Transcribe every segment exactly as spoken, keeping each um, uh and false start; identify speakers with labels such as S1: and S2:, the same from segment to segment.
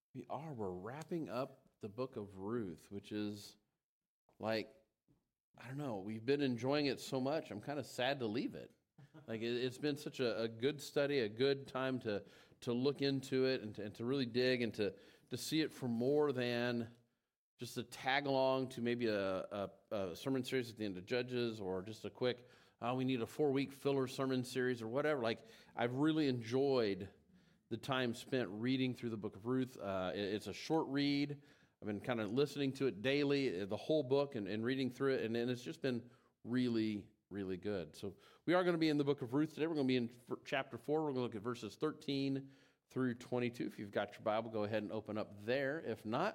S1: We are. We're wrapping up the book of Ruth, which is like, I don't know, we've been enjoying it so much. I'm kind of sad to leave it. Like, it, it's been such a, a good study, a good time to to look into it and to, and to really dig and to, to see it for more than just a tag along to maybe a, a, a sermon series at the end of Judges, or just a quick, oh, we need a four-week filler sermon series or whatever. Like, I've really enjoyed the time spent reading through the book of Ruth. Uh, it, it's a short read. I've been kind of listening to it daily, the whole book, and, and reading through it, and, and it's just been really, really good. So we are going to be in the book of Ruth today. We're going to be in f- chapter four. We're going to look at verses thirteen through twenty-two. If you've got your Bible, go ahead and open up there. If not,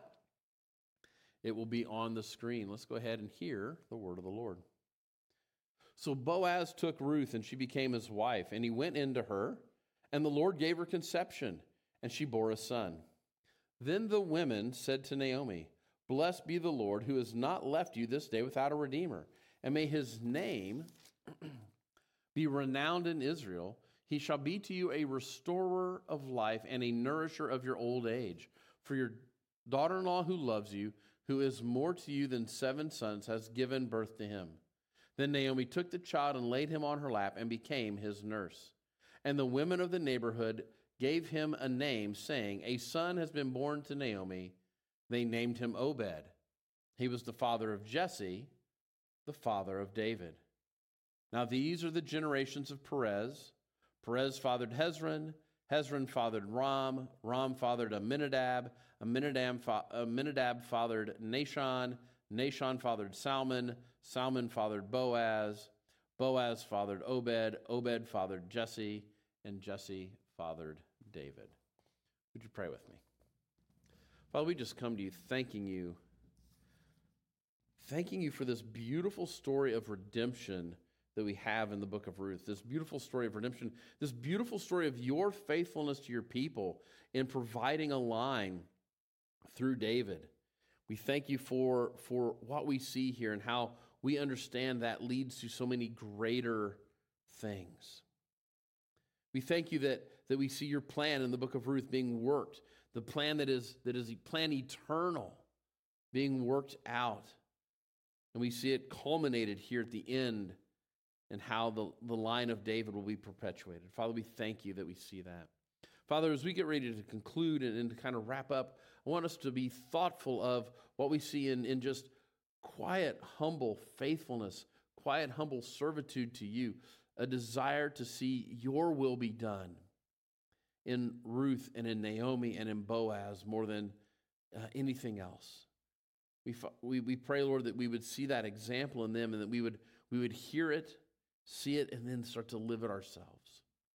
S1: it will be on the screen. Let's go ahead and hear the word of the Lord. So Boaz took Ruth, and she became his wife, and he went into her, and the Lord gave her conception, and she bore a son. Then the women said to Naomi, "Blessed be the Lord, who has not left you this day without a redeemer, and may his name be renowned in Israel. He shall be to you a restorer of life and a nourisher of your old age. For your daughter-in-law who loves you, who is more to you than seven sons, has given birth to him." Then Naomi took the child and laid him on her lap and became his nurse. And the women of the neighborhood gave him a name, saying, "A son has been born to Naomi." They named him Obed. He was the father of Jesse, the father of David. Now these are the generations of Perez. Perez fathered Hezron. Hezron fathered Ram. Ram fathered Amminadab. Amminadab, fa- Amminadab fathered Nahshon. Nahshon fathered Salmon. Salmon fathered Boaz. Boaz fathered Obed. Obed fathered Jesse. And Jesse fathered David. Would you pray with me? Father, we just come to you thanking you. Thanking you for this beautiful story of redemption that we have in the book of Ruth. This beautiful story of redemption. This beautiful story of your faithfulness to your people in providing a line through David. We thank you for, for what we see here and how we understand that leads to so many greater things. We thank you that, that we see your plan in the book of Ruth being worked, the plan that is, that is a plan eternal being worked out. And we see it culminated here at the end and how the, the line of David will be perpetuated. Father, we thank you that we see that. Father, as we get ready to conclude and, and to kind of wrap up, I want us to be thoughtful of what we see in, in just quiet, humble faithfulness, quiet, humble servitude to you, a desire to see your will be done in Ruth and in Naomi and in Boaz more than uh, anything else. We, we we pray, Lord, that we would see that example in them and that we would we would hear it, see it, and then start to live it ourselves.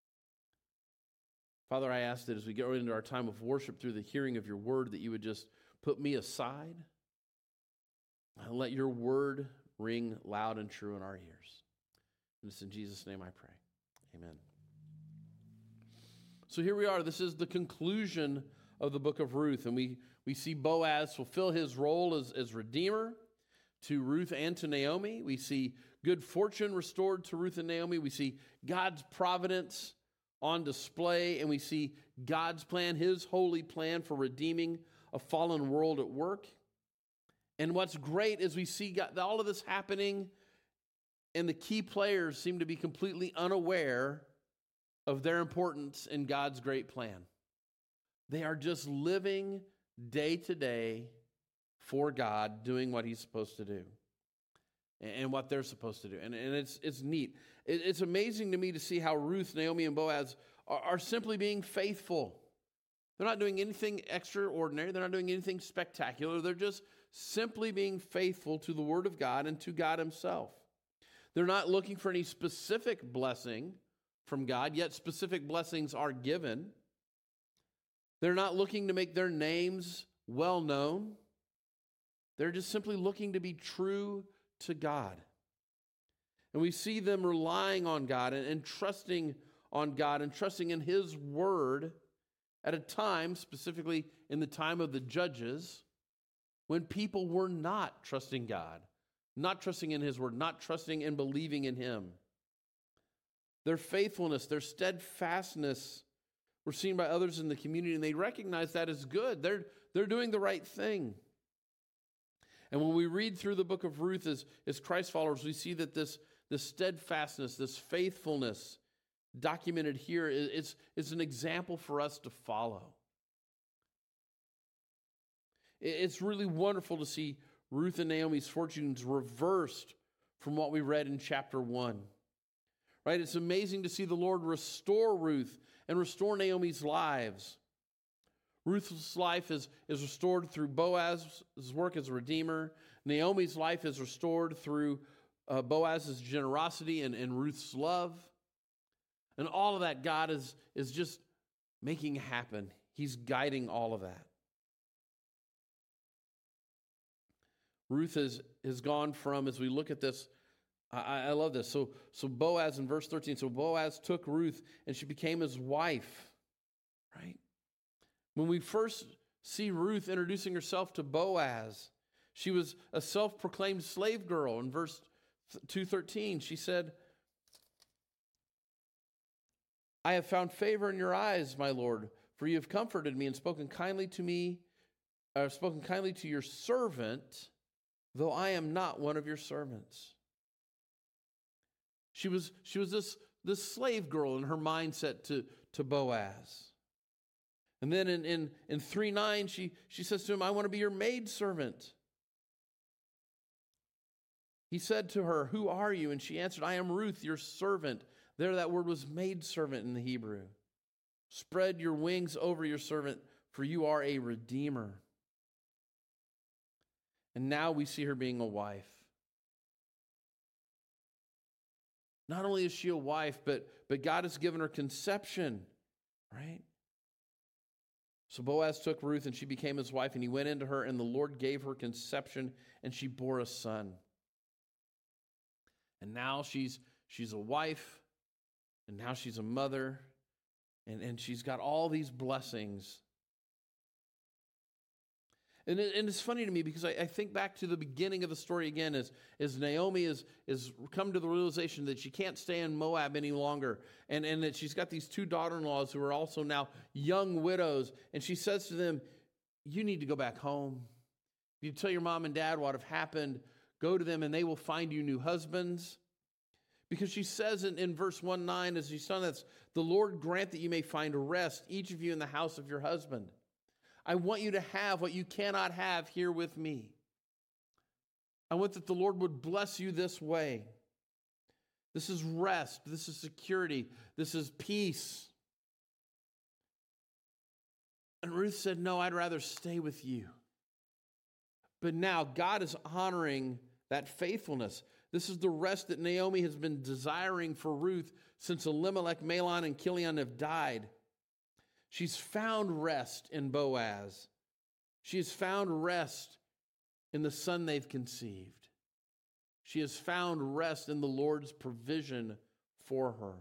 S1: Father, I ask that as we go into our time of worship through the hearing of your word, that you would just put me aside and let your word ring loud and true in our ears. And it's in Jesus' name I pray. Amen. So here we are. This is the conclusion of the book of Ruth, and we, we see Boaz fulfill his role as, as redeemer to Ruth and to Naomi. We see good fortune restored to Ruth and Naomi. We see God's providence on display, and we see God's plan, his holy plan for redeeming a fallen world at work. And what's great is we see God, all of this happening, and the key players seem to be completely unaware of their importance in God's great plan. They are just living day to day for God, doing what he's supposed to do and what they're supposed to do. And, and it's it's neat. It, it's amazing to me to see how Ruth, Naomi, and Boaz are, are simply being faithful. They're not doing anything extraordinary. They're not doing anything spectacular. They're just simply being faithful to the word of God and to God himself. They're not looking for any specific blessing from God, yet specific blessings are given. They're not looking to make their names well known. They're just simply looking to be true to God. And we see them relying on God and, and trusting on God and trusting in his word at a time, specifically in the time of the Judges, when people were not trusting God, not trusting in his word, not trusting and believing in him. Their faithfulness, their steadfastness were seen by others in the community, and they recognized that as good. They're, they're doing the right thing. And when we read through the book of Ruth as, as Christ followers, we see that this, this steadfastness, this faithfulness documented here is, is, is an example for us to follow. It's really wonderful to see Ruth and Naomi's fortunes reversed from what we read in chapter one. Right? It's amazing to see the Lord restore Ruth and restore Naomi's lives. Ruth's life is, is restored through Boaz's work as a redeemer. Naomi's life is restored through uh, Boaz's generosity and, and Ruth's love. And all of that God is, is just making happen. He's guiding all of that. Ruth has, has gone from, as we look at this, I, I love this. So, so Boaz in verse thirteen, so Boaz took Ruth and she became his wife, right? When we first see Ruth introducing herself to Boaz, she was a self-proclaimed slave girl. In verse two thirteen, she said, I have found favor in your eyes, my Lord, for you have comforted me and spoken kindly to me, or spoken kindly to your servant, though I am not one of your servants. She was, she was this, this slave girl in her mindset to, to Boaz. And then in, in, in three nine, she, she says to him, I want to be your maidservant. He said to her, who are you? And she answered, I am Ruth, your servant. There that word was maidservant in the Hebrew. Spread your wings over your servant, for you are a redeemer. And now we see her being a wife. Not only is she a wife, but, but God has given her conception, right? So Boaz took Ruth and she became his wife, and he went into her, and the Lord gave her conception, and she bore a son. And now she's she's a wife, and now she's a mother, and, and she's got all these blessings. And, it, and it's funny to me because I, I think back to the beginning of the story again as, as Naomi is, is come to the realization that she can't stay in Moab any longer, and, and that she's got these two daughter-in-laws who are also now young widows, and she says to them, you need to go back home. You tell your mom and dad what have happened, go to them and they will find you new husbands. Because she says in, in verse one nine, as she's done this, the Lord grant that you may find rest, each of you in the house of your husband. I want you to have what you cannot have here with me. I want that the Lord would bless you this way. This is rest. This is security. This is peace. And Ruth said, no, I'd rather stay with you. But now God is honoring that faithfulness. This is the rest that Naomi has been desiring for Ruth since Elimelech, Mahlon, and Chilion have died. She's found rest in Boaz. She has found rest in the son they've conceived. She has found rest in the Lord's provision for her.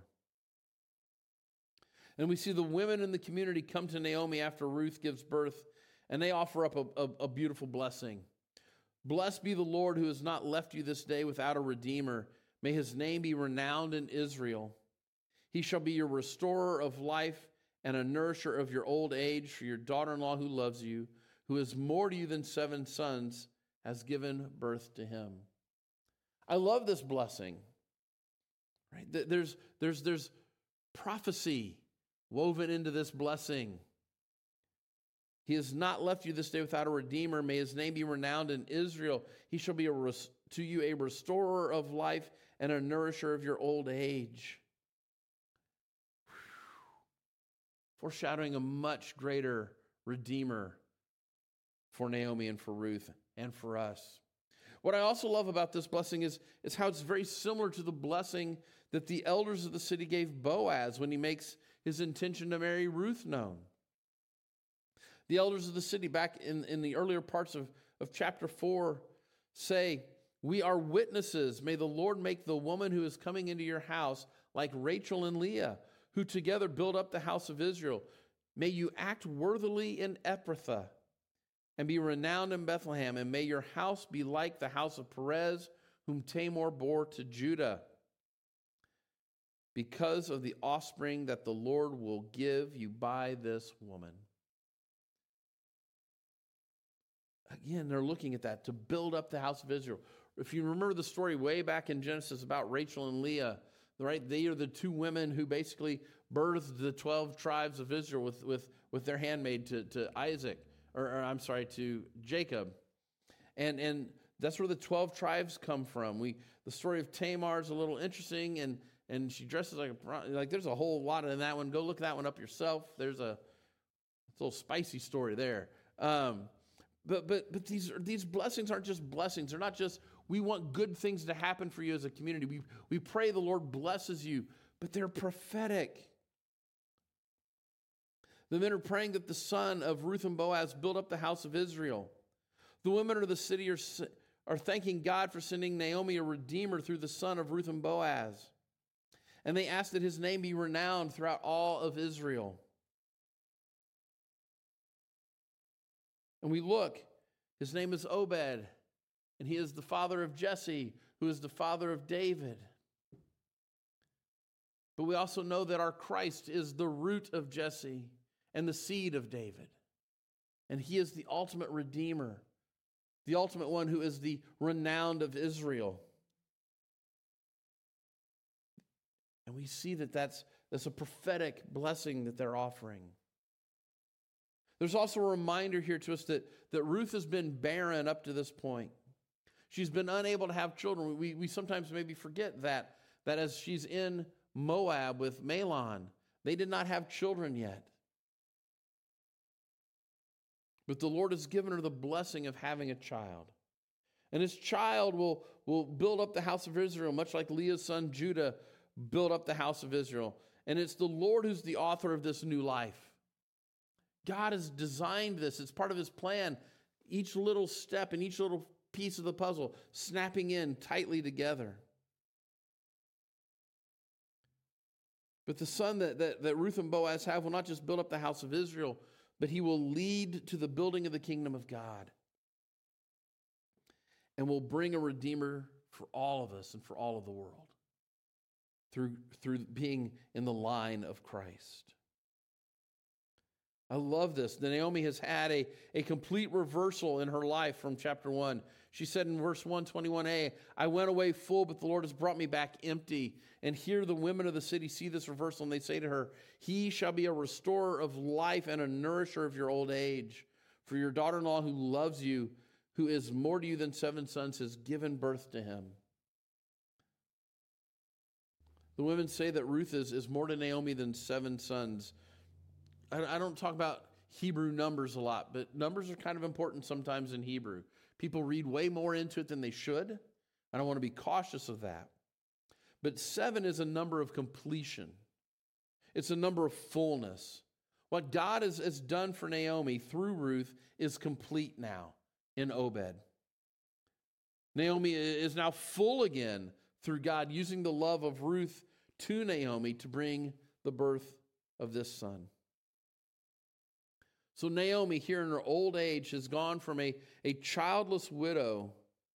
S1: And we see the women in the community come to Naomi after Ruth gives birth, and they offer up a, a, a beautiful blessing. Blessed be the Lord who has not left you this day without a redeemer. May his name be renowned in Israel. He shall be your restorer of life and a nourisher of your old age, for your daughter-in-law who loves you, who is more to you than seven sons, has given birth to him. I love this blessing. Right? There's, there's, there's prophecy woven into this blessing. He has not left you this day without a redeemer. May his name be renowned in Israel. He shall be a res- to you a restorer of life and a nourisher of your old age. Foreshadowing a much greater redeemer for Naomi and for Ruth and for us. What I also love about this blessing is, is how it's very similar to the blessing that the elders of the city gave Boaz when he makes his intention to marry Ruth known. The elders of the city back in, in the earlier parts of, of chapter four say, we are witnesses. May the Lord make the woman who is coming into your house like Rachel and Leah, who together build up the house of Israel. May you act worthily in Ephrathah and be renowned in Bethlehem, and may your house be like the house of Perez, whom Tamar bore to Judah. because of the offspring that the Lord will give you by this woman. Again, they're looking at that to build up the house of Israel. If you remember the story way back in Genesis about Rachel and Leah, right? They are the two women who basically birthed the twelve tribes of Israel with, with, with their handmaid to, to Isaac, or, or I'm sorry, to Jacob. And, and that's where the twelve tribes come from. We The story of Tamar is a little interesting, and, and she dresses like a, like there's a whole lot in that one. Go look that one up yourself. There's a, it's a little spicy story there. Um, But but but these these blessings aren't just blessings. They're not just, we want good things to happen for you as a community. We we pray the Lord blesses you, but they're prophetic. The men are praying that the son of Ruth and Boaz build up the house of Israel. The women of the city are, are thanking God for sending Naomi a redeemer through the son of Ruth and Boaz. And they ask that his name be renowned throughout all of Israel. And we look, his name is Obed, and he is the father of Jesse, who is the father of David. But we also know that our Christ is the root of Jesse and the seed of David. And he is the ultimate redeemer, the ultimate one who is the renowned of Israel. And we see that that's, that's a prophetic blessing that they're offering. There's also a reminder here to us that, that Ruth has been barren up to this point. She's been unable to have children. We, we sometimes maybe forget that, that as she's in Moab with Mahlon, they did not have children yet. But the Lord has given her the blessing of having a child. And his child will, will build up the house of Israel, much like Leah's son Judah built up the house of Israel. And it's the Lord who's the author of this new life. God has designed this. It's part of his plan. Each little step and each little piece of the puzzle snapping in tightly together. But the son that, that, that Ruth and Boaz have will not just build up the house of Israel, but he will lead to the building of the kingdom of God. And will bring a redeemer for all of us and for all of the world through, through being in the line of Christ. I love this. The Naomi has had a, a complete reversal in her life from chapter one. She said in verse one twenty-one a, I went away full, but the Lord has brought me back empty. And here the women of the city see this reversal, and they say to her, he shall be a restorer of life and a nourisher of your old age. For your daughter-in-law who loves you, who is more to you than seven sons, has given birth to him. The women say that Ruth is, is more to Naomi than seven sons. I don't talk about Hebrew numbers a lot, but numbers are kind of important sometimes in Hebrew. People read way more into it than they should. I don't want to be cautious of that. But seven is a number of completion. It's a number of fullness. What God has, has done for Naomi through Ruth is complete now in Obed. Naomi is now full again through God using the love of Ruth to Naomi to bring the birth of this son. So Naomi, here in her old age, has gone from a, a childless widow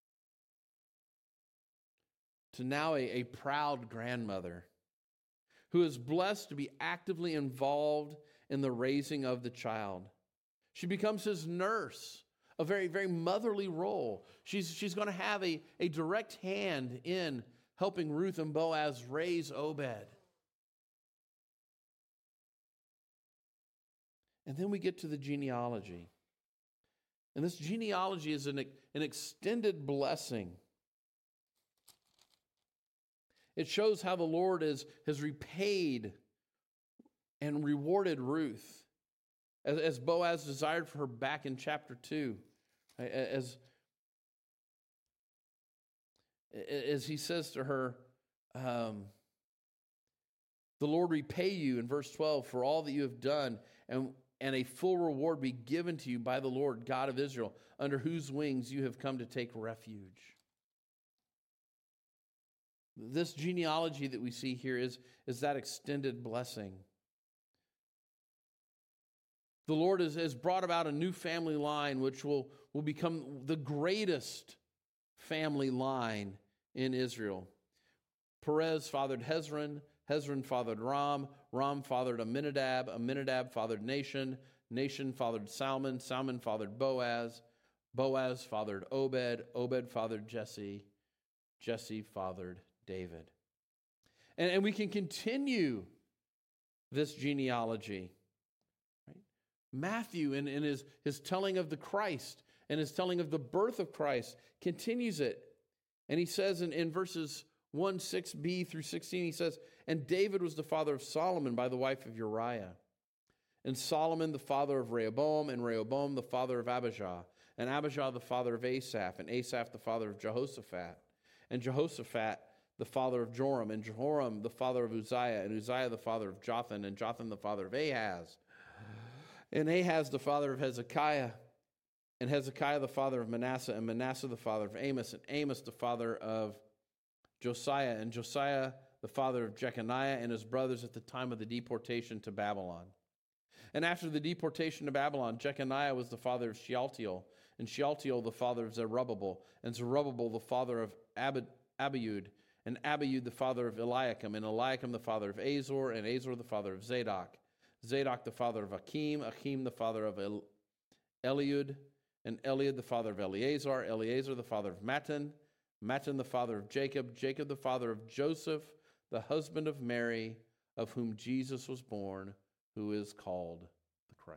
S1: to now a, a proud grandmother who is blessed to be actively involved in the raising of the child. She becomes his nurse, a very, very motherly role. She's, she's going to have a, a direct hand in helping Ruth and Boaz raise Obed. And then we get to the genealogy. And this genealogy is an, an extended blessing. It shows how the Lord is, has repaid and rewarded Ruth, as, as Boaz desired for her back in chapter two. As, as he says to her, um, the Lord repay you, in verse twelve, for all that you have done, and and a full reward be given to you by the Lord God of Israel, under whose wings you have come to take refuge. This genealogy that we see here is, is that extended blessing. The Lord has, has brought about a new family line, which will, will become the greatest family line in Israel. Perez fathered Hezron, Hezron fathered Ram. Ram fathered Amminadab. Amminadab fathered Nahshon. Nahshon fathered Salmon. Salmon fathered Boaz. Boaz fathered Obed. Obed fathered Jesse. Jesse fathered David. And, and we can continue this genealogy. Right? Matthew, in, in his, his telling of the Christ and his telling of the birth of Christ, continues it. And he says in, in verses one, six b through sixteen, he says, and David was the father of Solomon by the wife of Uriah. And Solomon the father of Rehoboam, and Rehoboam the father of Abijah, and Abijah the father of Asaph, and Asaph the father of Jehoshaphat, and Jehoshaphat the father of Joram, and Jehoram the father of Uzziah, and Uzziah the father of Jotham, and Jotham the father of Ahaz, and Ahaz the father of Hezekiah, and Hezekiah the father of Manasseh, and Manasseh the father of Amos, and Amos the father of Josiah, and Josiah the father of Jeconiah and his brothers at the time of the deportation to Babylon. And after the deportation to Babylon, Jeconiah was the father of Shealtiel, and Shealtiel the father of Zerubbabel, and Zerubbabel the father of Abi- Abiud, and Abiud the father of Eliakim, and Eliakim the father of Azor, and Azor the father of Zadok, Zadok the father of Achim, Achim the father of El- Eliud, and Eliud the father of Eleazar, Eleazar the father of Mattan, Mattan the father of Jacob, Jacob the father of Joseph, the husband of Mary, of whom Jesus was born, who is called the Christ.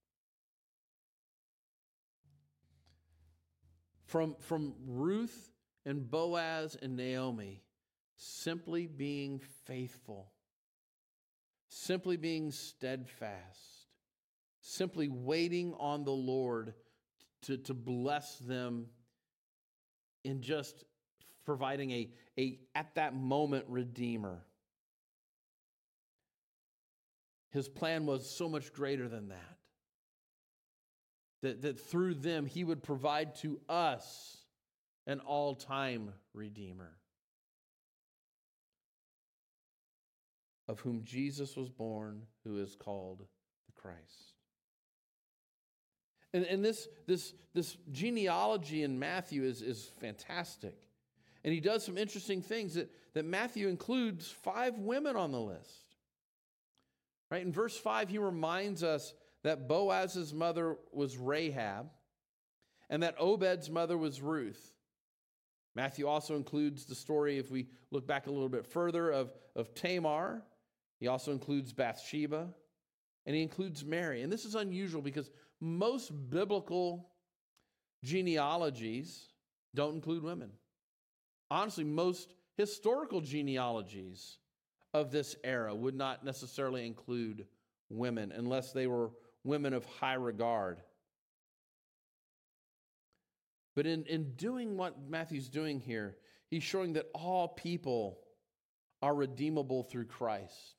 S1: From, from Ruth and Boaz and Naomi, simply being faithful, simply being steadfast, simply waiting on the Lord to, to bless them in just providing a, a, at that moment, Redeemer. His plan was so much greater than that. That, that through them, he would provide to us an all-time Redeemer, of whom Jesus was born, who is called the Christ. And, and this, this, this genealogy in Matthew is, is fantastic. And he does some interesting things that, that Matthew includes five women on the list. Right? In verse five, he reminds us that Boaz's mother was Rahab and that Obed's mother was Ruth. Matthew also includes the story, if we look back a little bit further, of, of Tamar. He also includes Bathsheba, and he includes Mary. And this is unusual because most biblical genealogies don't include women. Honestly, most historical genealogies of this era would not necessarily include women unless they were women of high regard. But in, in doing what Matthew's doing here, he's showing that all people are redeemable through Christ.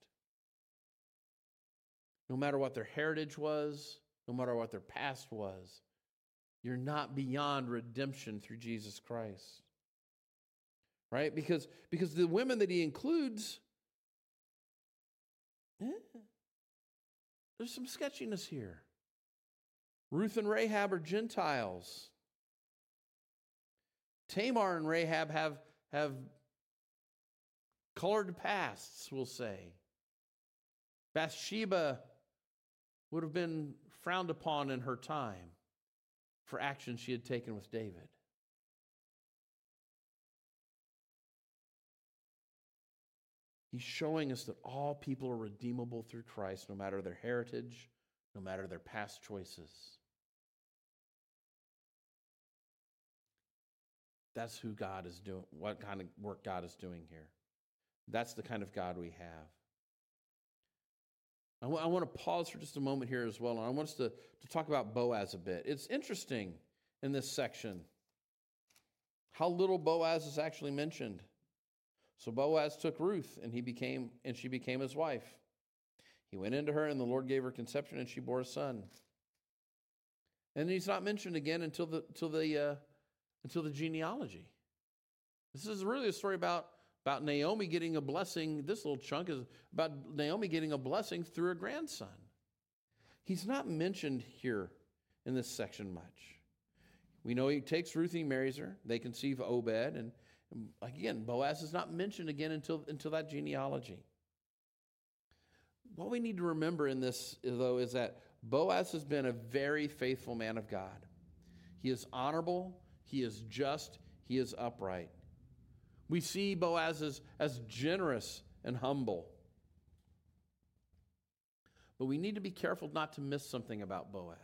S1: No matter what their heritage was, no matter what their past was, you're not beyond redemption through Jesus Christ. Right? Because, because the women that he includes, eh, there's some sketchiness here. Ruth and Rahab are Gentiles. Tamar and Rahab have, have colored pasts, we'll say. Bathsheba would have been frowned upon in her time for actions she had taken with David. He's showing us that all people are redeemable through Christ, no matter their heritage, no matter their past choices. That's who God is doing, what kind of work God is doing here. That's the kind of God we have. I, w- I want to pause for just a moment here as well, and I want us to, to talk about Boaz a bit. It's interesting in this section how little Boaz is actually mentioned. So Boaz took Ruth, and he became, and she became his wife. He went into her, and the Lord gave her conception, and she bore a son. And he's not mentioned again until the until the uh, until the genealogy. This is really a story about, about Naomi getting a blessing. This little chunk is about Naomi getting a blessing through a grandson. He's not mentioned here in this section much. We know he takes Ruth and he marries her. They conceive Obed, and again, Boaz is not mentioned again until, until that genealogy. what we need to remember in this, though, is that Boaz has been a very faithful man of God. He is honorable, he is just, he is upright. We see Boaz as, as generous and humble. But we need to be careful not to miss something about Boaz.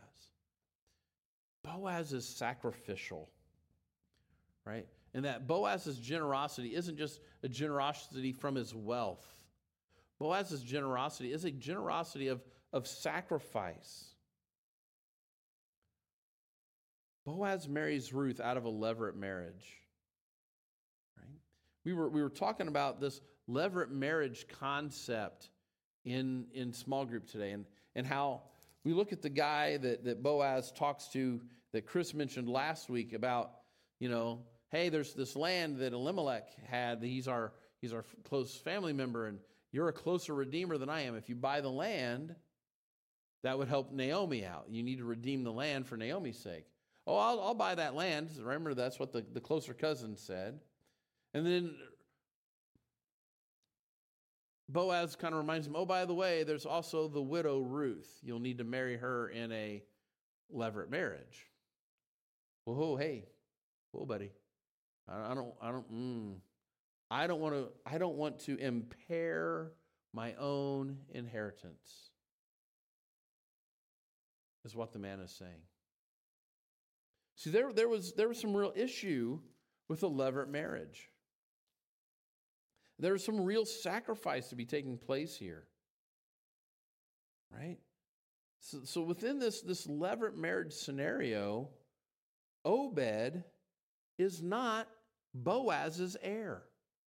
S1: Boaz is sacrificial, right? And that Boaz's generosity isn't just a generosity from his wealth. Boaz's generosity is a generosity of, of sacrifice. Boaz marries Ruth out of a levirate marriage. Right? We were, we were talking about this levirate marriage concept in, in small group today, and, and how we look at the guy that, that Boaz talks to, that Chris mentioned last week about, you know, hey, there's this land that Elimelech had. He's our, he's our close family member, and you're a closer redeemer than I am. If you buy the land, that would help Naomi out. You need to redeem the land for Naomi's sake. Oh, I'll, I'll buy that land. Remember, that's what the, the closer cousin said. And then Boaz kind of reminds him, oh, by the way, there's also the widow Ruth. You'll need to marry her in a levirate marriage. Whoa, hey, whoa, buddy. I, I don't, I don't, mm, I don't want to, I don't want to impair my own inheritance, is what the man is saying. See, there, there was there was some real issue with a levirate marriage. There was some real sacrifice to be taking place here. Right? So, so within this, this levirate marriage scenario, Obed is not Boaz's heir.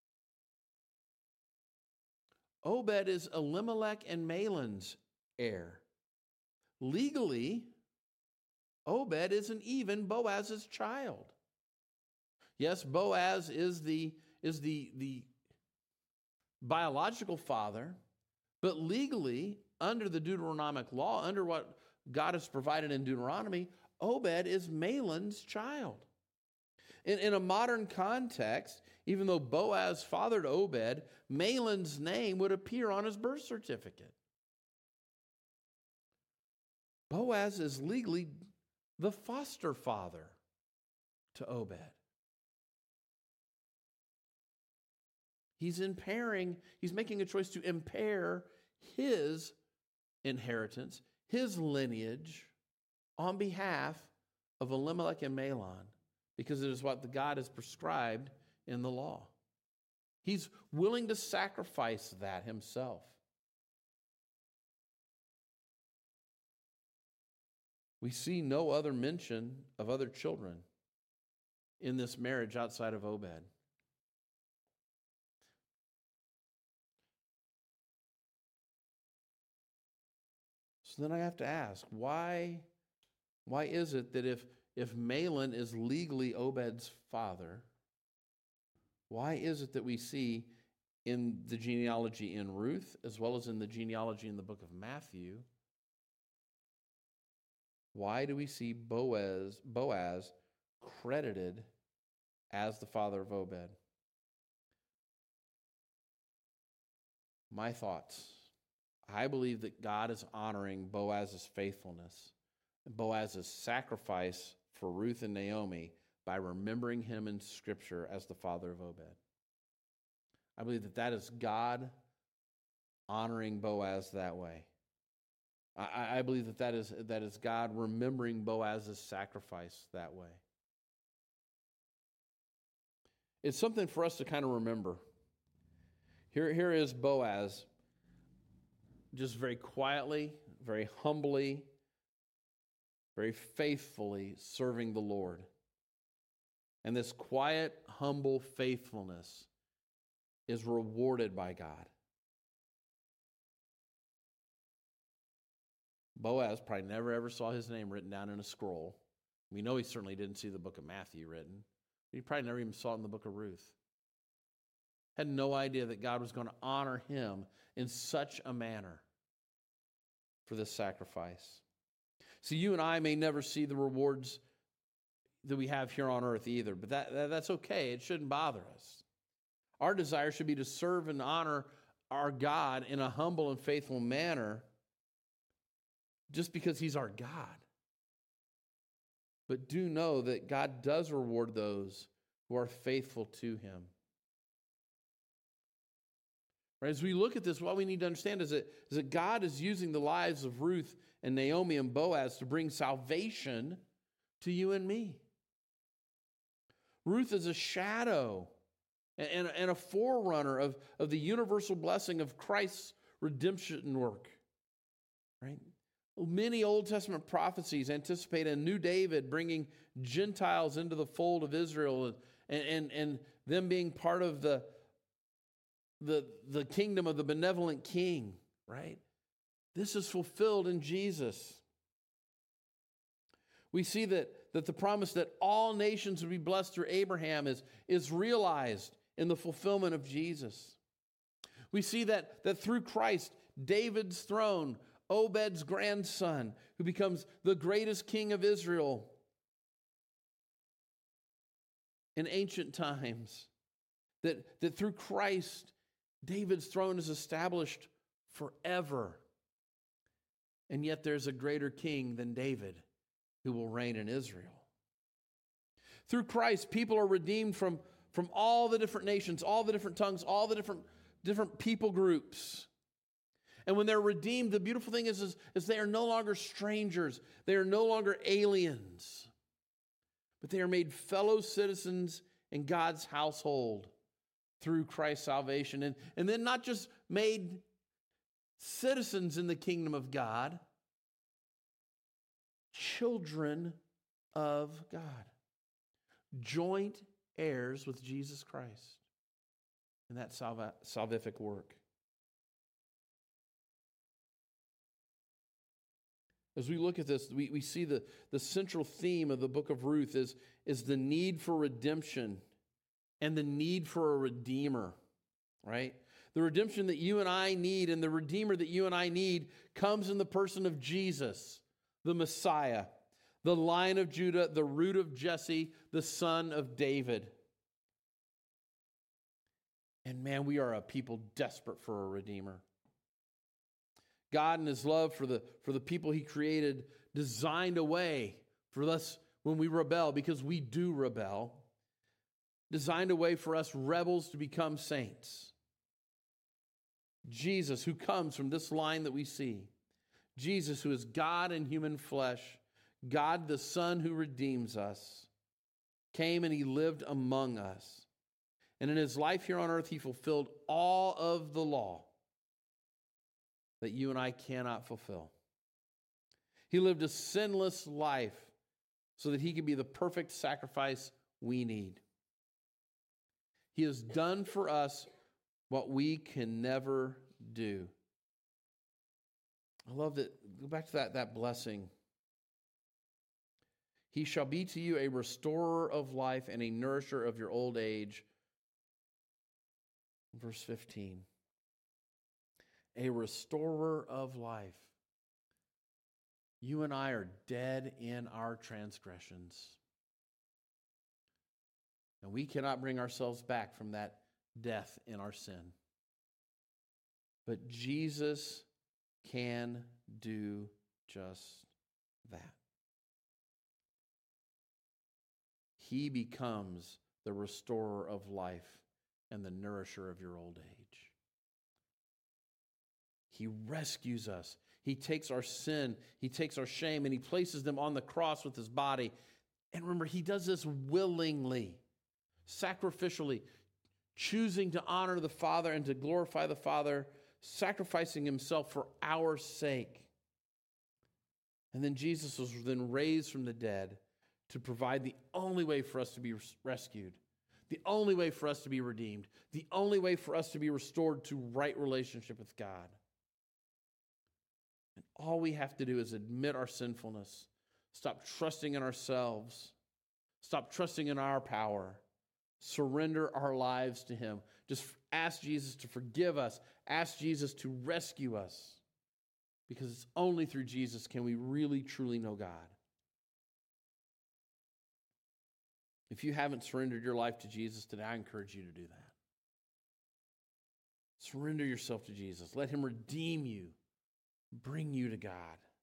S1: Obed is Elimelech and Mahlon's heir. Legally, Obed isn't even Boaz's child. Yes, Boaz is the, is the, the biological father, but legally, under the Deuteronomic law, under what God has provided in Deuteronomy, Obed is Mahlon's child. In, in a modern context, even though Boaz fathered Obed, Mahlon's name would appear on his birth certificate. Boaz is legally the foster father to Obed. He's impairing, he's making a choice to impair his inheritance, his lineage, on behalf of Elimelech and Mahlon, because it is what the God has prescribed in the law. He's willing to sacrifice that himself. We see no other mention of other children in this marriage outside of Obed. So then I have to ask, why, why is it that if, if Mahlon is legally Obed's father, why is it that we see in the genealogy in Ruth, as well as in the genealogy in the book of Matthew, why do we see Boaz, Boaz credited as the father of Obed? My thoughts. I believe that God is honoring Boaz's faithfulness, Boaz's sacrifice for Ruth and Naomi by remembering him in Scripture as the father of Obed. I believe that that is God honoring Boaz that way. I, I believe that that is, that is God remembering Boaz's sacrifice that way. It's something for us to kind of remember. Here, here is Boaz, just very quietly, very humbly, very faithfully serving the Lord. And this quiet, humble faithfulness is rewarded by God. Boaz probably never ever saw his name written down in a scroll. We know he certainly didn't see the book of Matthew written. He probably never even saw it in the book of Ruth. Had no idea that God was going to honor him in such a manner for this sacrifice. See, you and I may never see the rewards that we have here on earth either, but that, that that's okay. It shouldn't bother us. Our desire should be to serve and honor our God in a humble and faithful manner just because he's our God. But do know that God does reward those who are faithful to him. Right, as we look at this, what we need to understand is that, is that God is using the lives of Ruth and Naomi and Boaz to bring salvation to you and me. Ruth is a shadow and, and a forerunner of, of the universal blessing of Christ's redemption work. Right? Many Old Testament prophecies anticipate a new David bringing Gentiles into the fold of Israel and, and, and them being part of the, the, the kingdom of the benevolent king, right? This is fulfilled in Jesus. We see that, that the promise that all nations would be blessed through Abraham is, is realized in the fulfillment of Jesus. We see that, that through Christ, David's throne, Obed's grandson, who becomes the greatest king of Israel in ancient times, that, that through Christ, David's throne is established forever. And yet there's a greater king than David who will reign in Israel. Through Christ, people are redeemed from, from all the different nations, all the different tongues, all the different, different people groups. And when they're redeemed, the beautiful thing is, is, is they are no longer strangers. They are no longer aliens. But they are made fellow citizens in God's household through Christ's salvation. And, and then not just made citizens in the kingdom of God, children of God. Joint heirs with Jesus Christ in that salva- salvific work. As we look at this, we, we see the, the central theme of the book of Ruth is, is the need for redemption and the need for a redeemer, right? The redemption that you and I need and the redeemer that you and I need comes in the person of Jesus, the Messiah, the Lion of Judah, the root of Jesse, the son of David. And man, we are a people desperate for a redeemer. God in his love for the, for the people he created designed a way for us when we rebel, because we do rebel, designed a way for us rebels to become saints. Jesus, who comes from this line that we see, Jesus, who is God in human flesh, God the Son who redeems us, came and he lived among us. And in his life here on earth, he fulfilled all of the law that you and I cannot fulfill. He lived a sinless life so that he could be the perfect sacrifice we need. He has done for us what we can never do. I love that. Go back to that, that blessing. He shall be to you a restorer of life and a nourisher of your old age. Verse fifteen. A restorer of life. You and I are dead in our transgressions. And we cannot bring ourselves back from that death in our sin. But Jesus can do just that. He becomes the restorer of life and the nourisher of your old age. He rescues us. He takes our sin, he takes our shame, and he places them on the cross with his body. And remember, he does this willingly, sacrificially, choosing to honor the Father and to glorify the Father, sacrificing himself for our sake. And then Jesus was then raised from the dead to provide the only way for us to be rescued, the only way for us to be redeemed, the only way for us to be restored to right relationship with God. And all we have to do is admit our sinfulness, stop trusting in ourselves, stop trusting in our power, surrender our lives to him. Just ask Jesus to forgive us, ask Jesus to rescue us, because it's only through Jesus can we really, truly know God. If you haven't surrendered your life to Jesus today, I encourage you to do that. Surrender yourself to Jesus. Let him redeem you, bring you to God.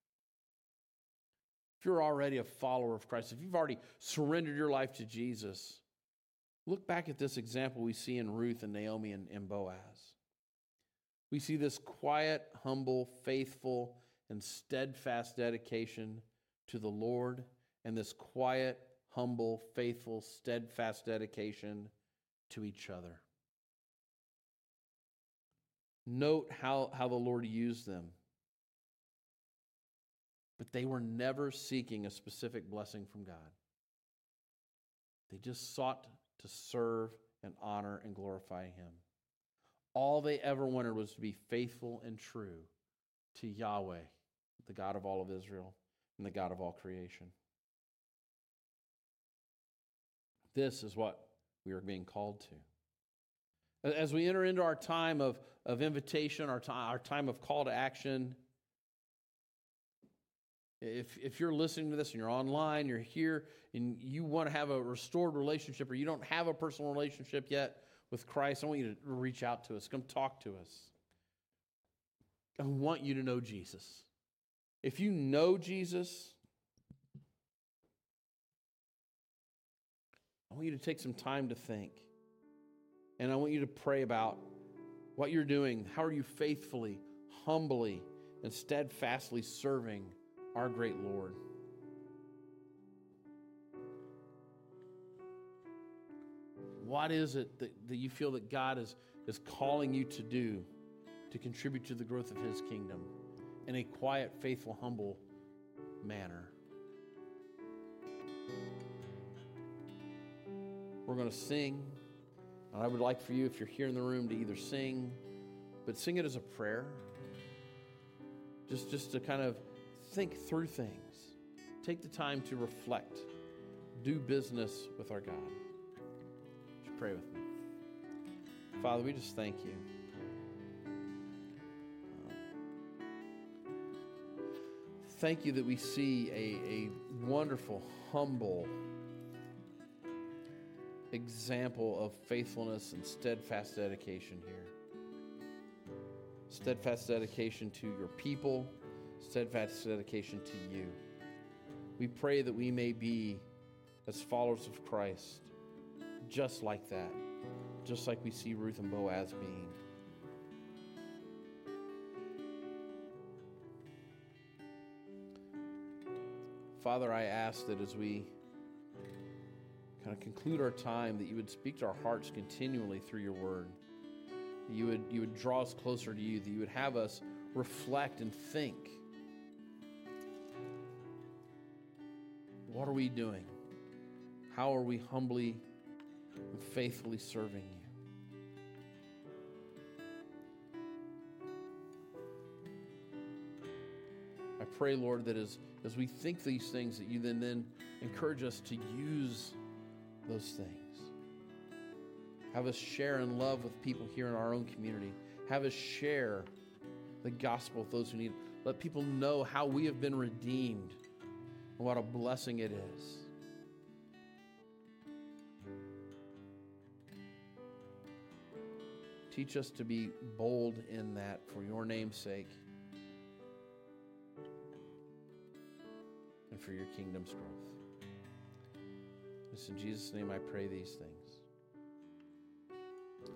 S1: If you're already a follower of Christ, if you've already surrendered your life to Jesus, look back at this example we see in Ruth and Naomi and, and Boaz. We see this quiet, humble, faithful, and steadfast dedication to the Lord, and this quiet, humble, faithful, steadfast dedication to each other. Note how, how the Lord used them. But they were never seeking a specific blessing from God. They just sought to serve and honor and glorify him. All they ever wanted was to be faithful and true to Yahweh, the God of all of Israel and the God of all creation. This is what we are being called to. As we enter into our time of, of invitation, our, time, our time of call to action, if, if you're listening to this and you're online, you're here, and you want to have a restored relationship, or you don't have a personal relationship yet with Christ, I want you to reach out to us. Come talk to us. I want you to know Jesus. If you know Jesus, I want you to take some time to think. And I want you to pray about what you're doing. How are you faithfully, humbly, and steadfastly serving our great Lord? What is it that, that you feel that God is, is calling you to do to contribute to the growth of his kingdom in a quiet, faithful, humble manner? We're going to sing. And I would like for you, if you're here in the room, to either sing, but sing it as a prayer. Just, just to kind of think through things. Take the time to reflect. Do business with our God. Would you pray with me? Father, we just thank you. Thank you that we see a, a wonderful, humble example of faithfulness and steadfast dedication here. Steadfast dedication to your people, steadfast dedication to you. We pray that we may be, as followers of Christ, just like that, just like we see Ruth and Boaz being. Father, I ask that as we kind of conclude our time, that you would speak to our hearts continually through your word. That you would, you would draw us closer to you, that you would have us reflect and think. What are we doing? How are we humbly and faithfully serving you? I pray, Lord, that as, as we think these things, that you then, then encourage us to use those things. Have us share in love with people here in our own community. Have us share the gospel with those who need it. Let people know how we have been redeemed and what a blessing it is. Teach us to be bold in that for your name's sake and for your kingdom's growth. It's in Jesus' name I pray these things.